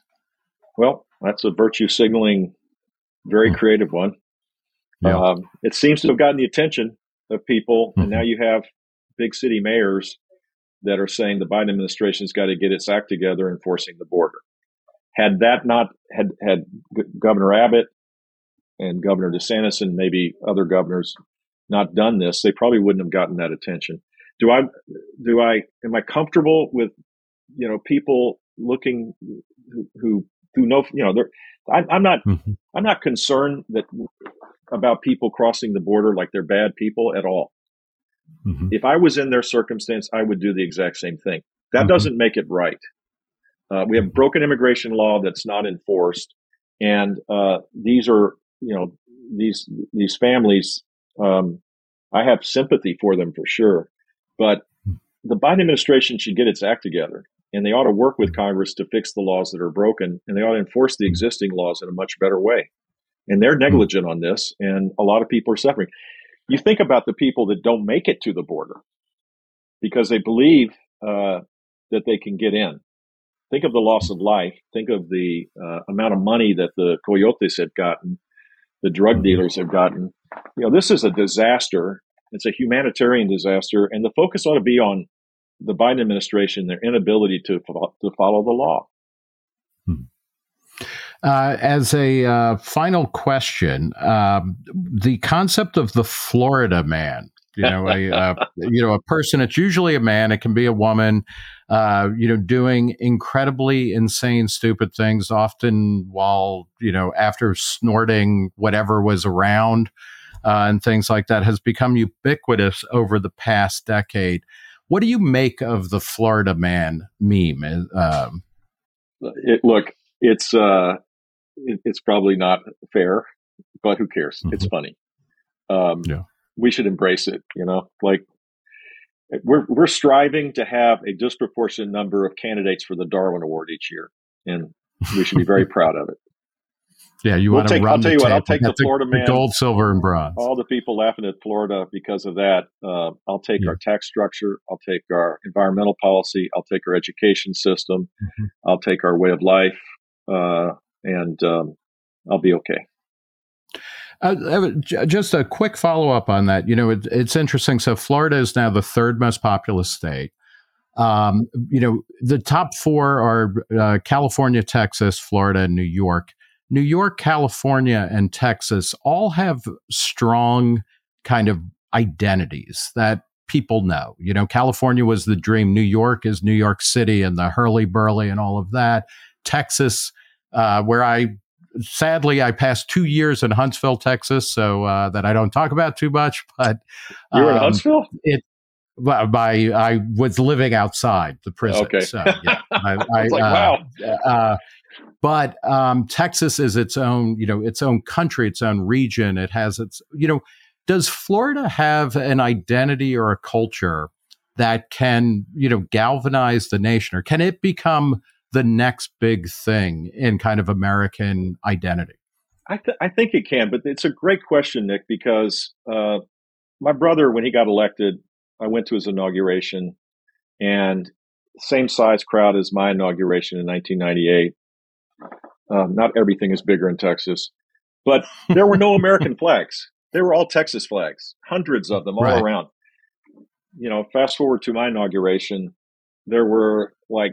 Well, that's a virtue signaling, very Hmm. creative one. Yeah. Um, it seems to have gotten the attention of people, and Mhm. now you have big city mayors that are saying the Biden administration's got to get its act together enforcing the border. Had that not had had G- Governor Abbott and Governor DeSantis and maybe other governors not done this, they probably wouldn't have gotten that attention. Do I? Do I? Am I comfortable with you know people looking who who, who know you know they're? I, I'm not. Mhm. I'm not concerned that about people crossing the border like they're bad people at all. Mhm. If I was in their circumstance, I would do the exact same thing. That Mhm. doesn't make it right. Uh, we have broken immigration law that's not enforced, and uh, these are, you know, these these families. Um, I have sympathy for them for sure, but the Biden administration should get its act together, and they ought to work with Congress to fix the laws that are broken, and they ought to enforce the existing laws in a much better way. And they're negligent on this, and a lot of people are suffering. You think about the people that don't make it to the border because they believe uh, that they can get in. Think of the loss of life. Think of the uh, amount of money that the coyotes have gotten, the drug dealers have gotten. You know, this is a disaster. It's a humanitarian disaster, and the focus ought to be on the Biden administration, their inability to to follow the law. Uh, as a uh, final question, um, the concept of the Florida man, you know, a uh, you know a person. It's usually a man. It can be a woman. Uh, you know, doing incredibly insane, stupid things, often while you know after snorting whatever was around, uh, and things like that, has become ubiquitous over the past decade. What do you make of the Florida man meme? Um, it, look, it's. Uh, It's probably not fair, but who cares? Mm-hmm. It's funny. Um, yeah. We should embrace it. You know, like we're we're striving to have a disproportionate number of candidates for the Darwin Award each year, and we should be very proud of it. Yeah, you we'll want to take, run I'll tell the you what. I'll table. take the, the Florida man, gold, silver, and bronze. All the people laughing at Florida because of that. Uh, I'll take yeah. our tax structure. I'll take our environmental policy. I'll take our education system. Mm-hmm. I'll take our way of life. Uh, and um, I'll be okay. Uh, just a quick follow-up on that. You know, it, it's interesting. So Florida is now the third most populous state. Um, you know, the top four are uh, California, Texas, Florida, and New York. New York, California, and Texas all have strong kind of identities that people know. You know, California was the dream. New York is New York City and the hurly-burly and all of that. Texas, uh, where I sadly I passed two years in Huntsville, Texas, so uh, that I don't talk about too much. But you were um, in Huntsville. It by I was living outside the prison. Okay, so, yeah, I, I was like, uh, wow. Uh, but um, Texas is its own, you know, its own country, its own region. It has its, you know. Does Florida have an identity or a culture that can, you know, galvanize the nation, or can it become the next big thing in kind of American identity? I, th- I think it can, but it's a great question, Nick, because uh, my brother, when he got elected, I went to his inauguration, and same size crowd as my inauguration in nineteen ninety-eight. Um, not everything is bigger in Texas, but there were no American flags. They were all Texas flags, hundreds of them all Right. around. You know, fast forward to my inauguration, there were like,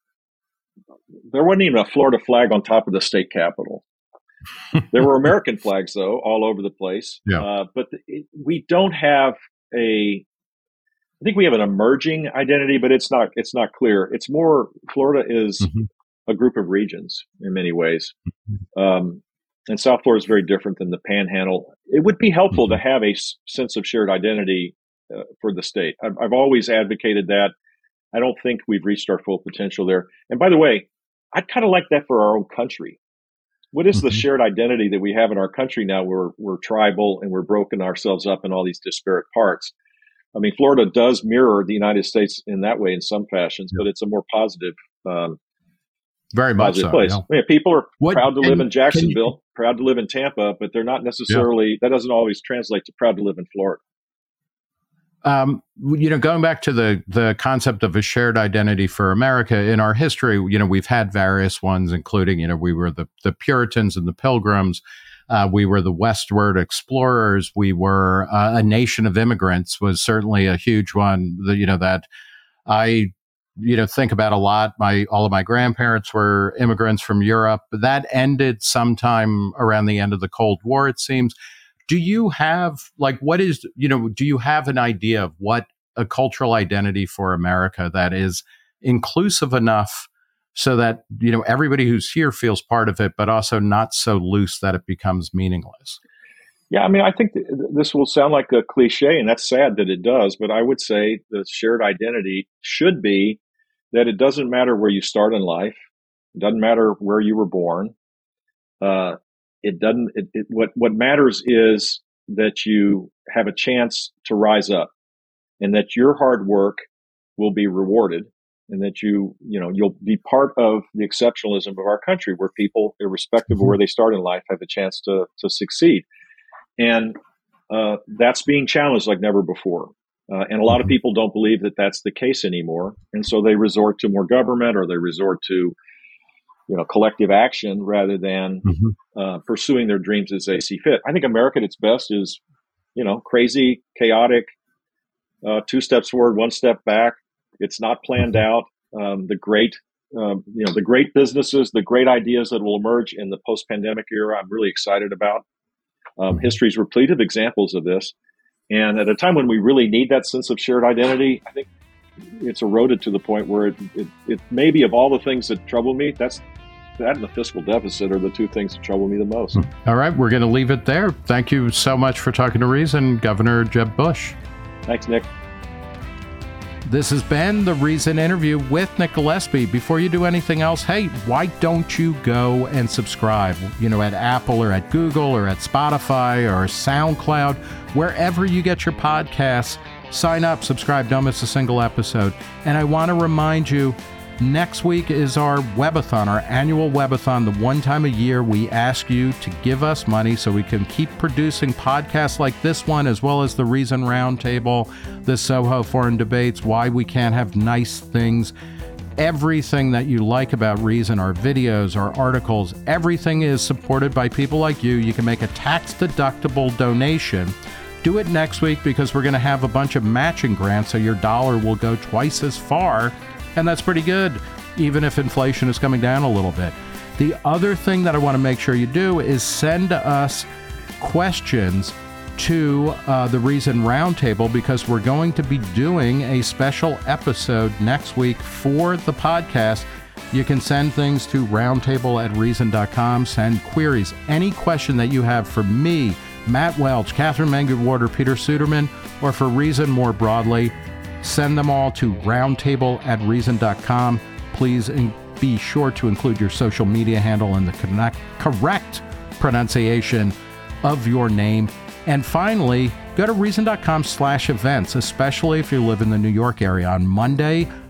there wasn't even a Florida flag on top of the state capitol. There were American flags, though, all over the place. Yeah. Uh, but it, we don't have a, I think we have an emerging identity, but it's not, it's not clear. It's more, Florida is mm-hmm. a group of regions in many ways. Um, and South Florida is very different than the Panhandle. It would be helpful mm-hmm. to have a s- sense of shared identity uh, for the state. I've, I've always advocated that. I don't think we've reached our full potential there. And by the way, I'd kind of like that for our own country. What is mm-hmm. the shared identity that we have in our country now? We're, we're tribal and we're broken ourselves up in all these disparate parts. I mean, Florida does mirror the United States in that way in some fashions, yeah. but it's a more positive, um, very much positive so, place. Yeah. I mean, people are what, proud to live in Jacksonville, you, proud to live in Tampa, but they're not necessarily, yeah. that doesn't always translate to proud to live in Florida. Um, you know, going back to the the concept of a shared identity for America, in our history, you know, we've had various ones, including, you know, we were the, the Puritans and the Pilgrims. Uh, we were the westward explorers. We were uh, a nation of immigrants was certainly a huge one, the, you know, that I, you know, think about a lot. My, all of my grandparents were immigrants from Europe. That ended sometime around the end of the Cold War, it seems. Do you have, like, what is, you know, do you have an idea of what a cultural identity for America that is inclusive enough so that, you know, everybody who's here feels part of it, but also not so loose that it becomes meaningless? Yeah, I mean, I think th- this will sound like a cliche, and that's sad that it does, but I would say the shared identity should be that it doesn't matter where you start in life. It doesn't matter where you were born. Uh, It doesn't, it, it, what, what matters is that you have a chance to rise up and that your hard work will be rewarded and that you, you know, you'll be part of the exceptionalism of our country where people, irrespective of where they start in life, have a chance to, to succeed. And, uh, that's being challenged like never before. Uh, and a lot of people don't believe that that's the case anymore. And so they resort to more government or they resort to, you know, collective action rather than mm-hmm. uh, pursuing their dreams as they see fit. I think America at its best is, you know, crazy, chaotic, uh, two steps forward, one step back. It's not planned mm-hmm. out. Um, the great, um, you know, the great businesses, the great ideas that will emerge in the post-pandemic era, I'm really excited about. Um, history is replete of examples of this. And at a time when we really need that sense of shared identity, I think it's eroded to the point where it, it, it maybe of all the things that trouble me, that's that and the fiscal deficit are the two things that trouble me the most. All right, we're going to leave it there. Thank you so much for talking to Reason, Governor Jeb Bush. Thanks, Nick. This has been the Reason Interview with Nick Gillespie. Before you do anything else, hey, why don't you go and subscribe, you know, at Apple or at Google or at Spotify or SoundCloud, wherever you get your podcasts. Sign up, subscribe, don't miss a single episode. And I want to remind you, next week is our webathon, our annual webathon. The one time a year we ask you to give us money so we can keep producing podcasts like this one, as well as the Reason Roundtable, the Soho Foreign Debates, Why We Can't Have Nice Things. Everything that you like about Reason, our videos, our articles, everything is supported by people like you. You can make a tax-deductible donation. Do it next week because we're going to have a bunch of matching grants, so your dollar will go twice as far. And that's pretty good, even if inflation is coming down a little bit. The other thing that I want to make sure you do is send us questions to uh, the Reason Roundtable, because we're going to be doing a special episode next week for the podcast. You can send things to roundtable at reason dot com, send queries, any question that you have for me, Matt Welch, Catherine Mengud-Ward, or Peter Suderman, or for Reason more broadly. Send them all to roundtable at reason dot com. Please be sure to include your social media handle and the connect, correct pronunciation of your name. And finally, go to reason dot com slash events, especially if you live in the New York area. On Monday,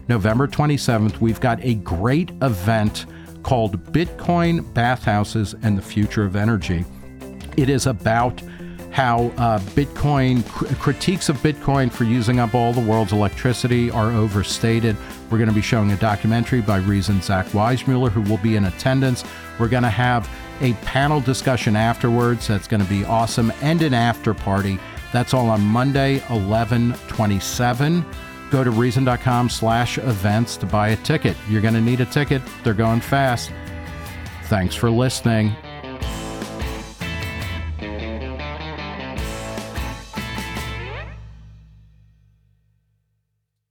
November twenty-seventh, we've got a great event called Bitcoin Bathhouses and the Future of Energy. It is about how uh, Bitcoin, cr- critiques of Bitcoin for using up all the world's electricity are overstated. We're going to be showing a documentary by Reason Zach Weissmuller, who will be in attendance. We're going to have a panel discussion afterwards that's going to be awesome, and an after party. That's all on Monday, eleven twenty-seven. Go to reason.com slash events to buy a ticket. You're going to need a ticket. They're going fast. Thanks for listening.